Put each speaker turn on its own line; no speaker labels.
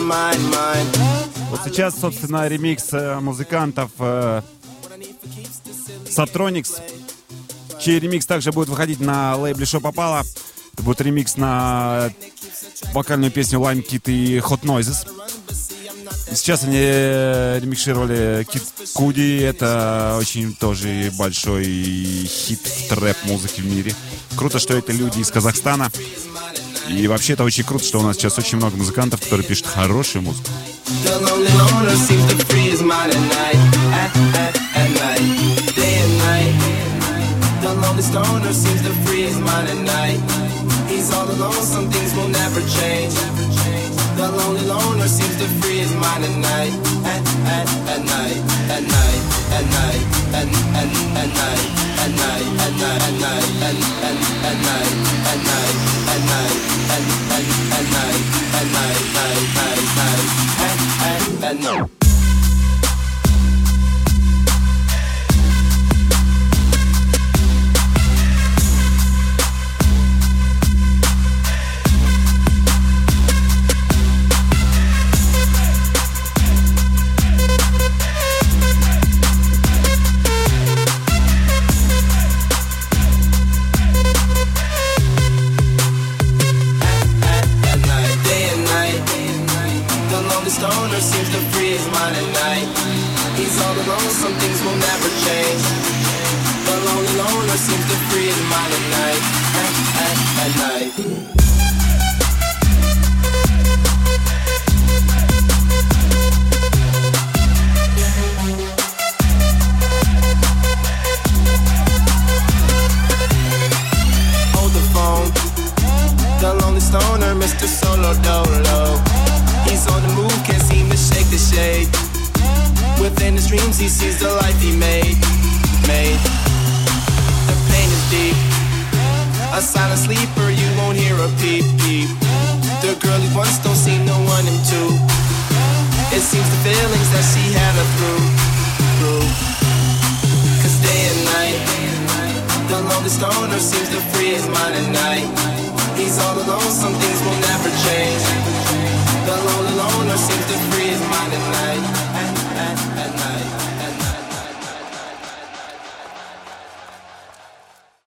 Вот сейчас, собственно, ремикс музыкантов Subtronics, чей ремикс также будет выходить на лейбле «Шо попало». Это будет ремикс на вокальную песню Lime Kid и Hot Noises. И сейчас они ремикшировали Kid Cudi. Это очень тоже большой хит в трэп-музыке в мире. Круто, что это люди из Казахстана. И вообще это очень круто, что у нас сейчас очень много музыкантов, которые пишут хорошую музыку.
The lonely stoner seems to free his mind at night. He's all alone, some things will never change. The lonely loner seems to free his mind at night. At night, at night, at night, at night, at night, at night, at night, at night, at night, at night, at night, at night, at night. Stoner seems to free his mind at night. He's all alone, something